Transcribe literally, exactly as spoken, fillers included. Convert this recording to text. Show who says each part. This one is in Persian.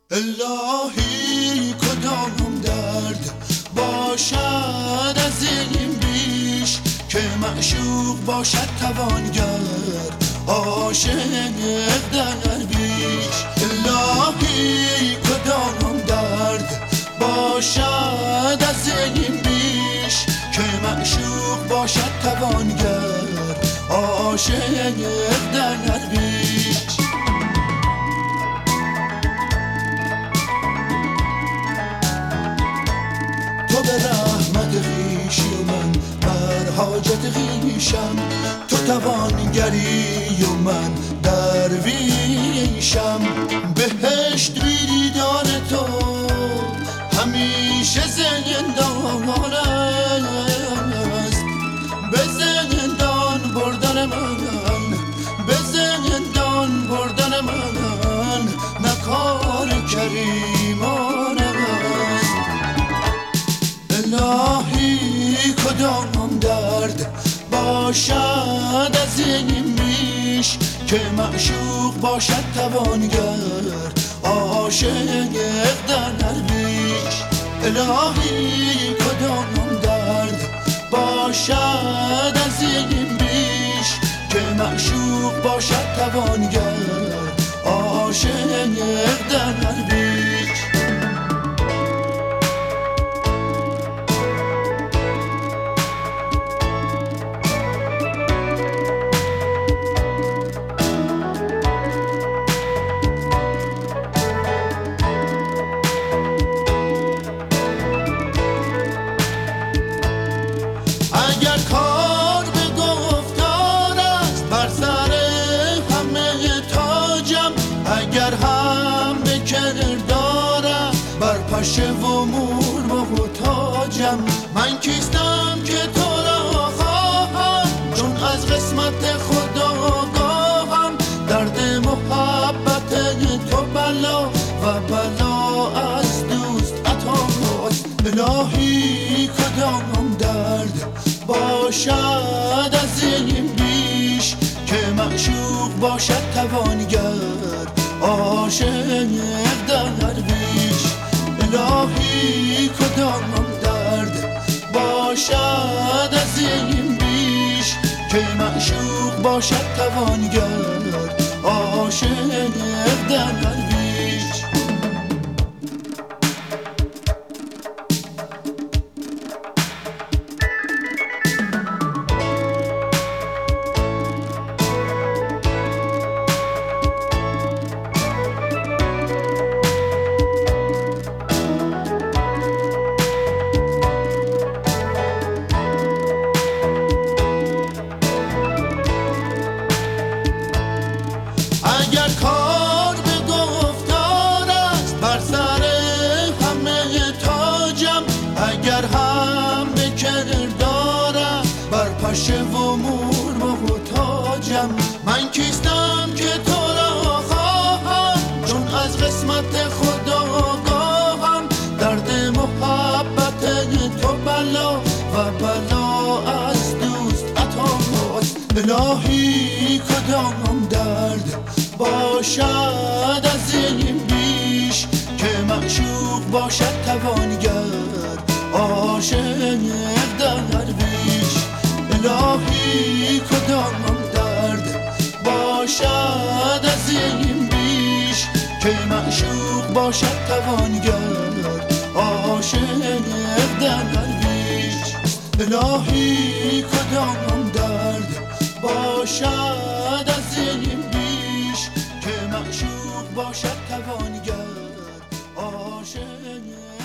Speaker 1: الهی کدام درد باشد از این بیش که معشوق باشد توانگر عاشق در بیش. الهی کدام درد باشد از این بیش که معشوق باشد توانگر عاشق در بیش. تو به رحمت خویشی و من بر حاجت خویشم، تو توانگری و من درویشم. بهشت بی دیدار تو همیشه زندان است، به زندان بردن من، به زندان بردن من نه کار کریمان است. الهی کدام درد باشد از این بیش که معشوق باشد توانگر عاشق در بیش. الهی کدام درد باشد از این بیش که معشوق باشد توانگر عاشق در بیش. اگر کار به گفتار است بر سر همه تاجم، اگر هم به کردار است بر پشه و مور محتاجم. من کیستم که تو را خواهم چون از قسمت خدا آگاهم، درد محبت تو بلا و بلا از دوست عطاست. الهی کدام درد باشد از این بیش که معشوق باشد توانگر عاشق در بیش. الهی کدام درد باشد از این بیش که معشوق باشد توانگر عاشق در بیش. اگر کار به گفتار است بر سر همه تاجم، اگر هم به کردار است بر پشه و مور محتاجم. من کیستم که تو را خواهم چون از قسمت خدا آگاهم، درد محبت تو بلا و بلا از دوست عطاست. الهی کدام درد باشد از این بیش که معشوق باشد توانگر عاشق در بیش. الهی کدام درد باشد از این بیش که معشوق باشد توانگر عاشق در بیش. الهی کدام درد باشد از این بیش که معشوق باشد توانگر عاشق